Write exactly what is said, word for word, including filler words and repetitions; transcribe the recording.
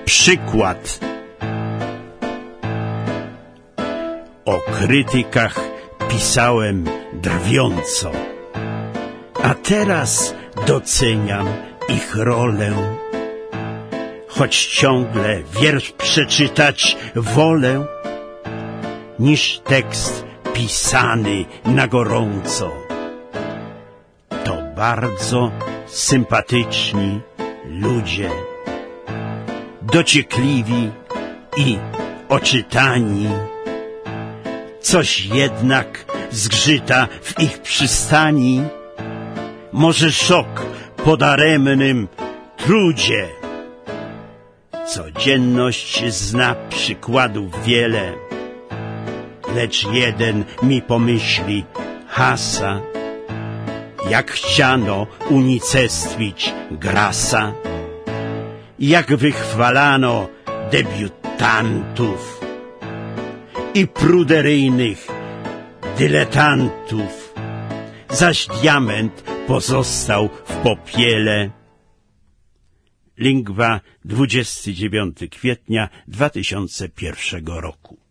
Przykład. O krytykach pisałem drwiąco, a teraz doceniam ich rolę. Choć ciągle wiersz przeczytać wolę, niż tekst pisany na gorąco. To bardzo sympatyczni ludzie, dociekliwi i oczytani. Coś jednak zgrzyta w ich przystani, może szok po daremnym trudzie. Codzienność zna przykładów wiele, lecz jeden mi pomyśli hasa, jak chciano unicestwić Grasa, jak wychwalano debiutantów i pruderyjnych dyletantów, zaś diament pozostał w popiele. Lingwa, dwudziestego dziewiątego kwietnia dwa tysiące pierwszego roku.